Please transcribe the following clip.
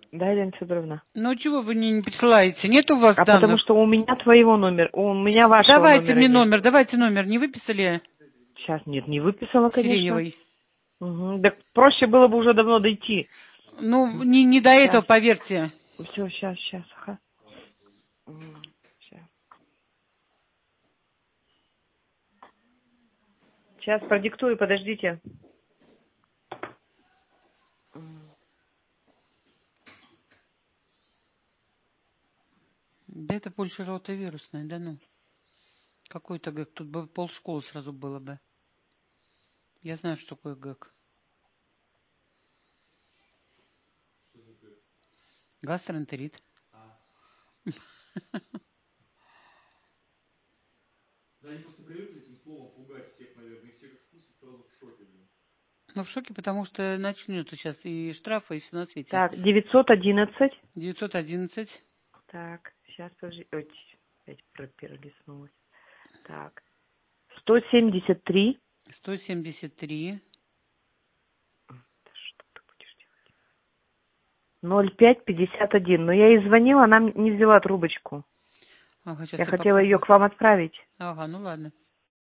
Да, Елена Федоровна. Ну, чего вы не присылаете? Нет у вас данных? Потому что у меня твоего номера, у меня вашего Давайте номера мне нет. номер, давайте номер. Не выписали? Сейчас, нет, не выписала, конечно. Сиреневый. Угу. Так проще было бы уже давно дойти. Ну, не до этого, поверьте. Все, сейчас, ага. Сейчас продиктую, подождите. Да это больше ротовирусное, да ну. Какой-то ГЭК, тут бы полшколы сразу было бы. Я знаю, что такое ГЭК. Гастроэнтерит. Да, они просто привыкли этим словом пугать всех, наверное, и все как слышат, сразу в шоке, блин. Ну, в шоке, потому что начнется сейчас и штрафы, и все на свете. Так, 911. 911. Так, сейчас, подожди. Ой, опять перелистнулась. Так, 173. 173. Что ты будешь делать? 0551. Но я ей звонила, она не взяла трубочку. Ага, сейчас Я хотела попробую. ее к вам отправить. Ага, ну ладно.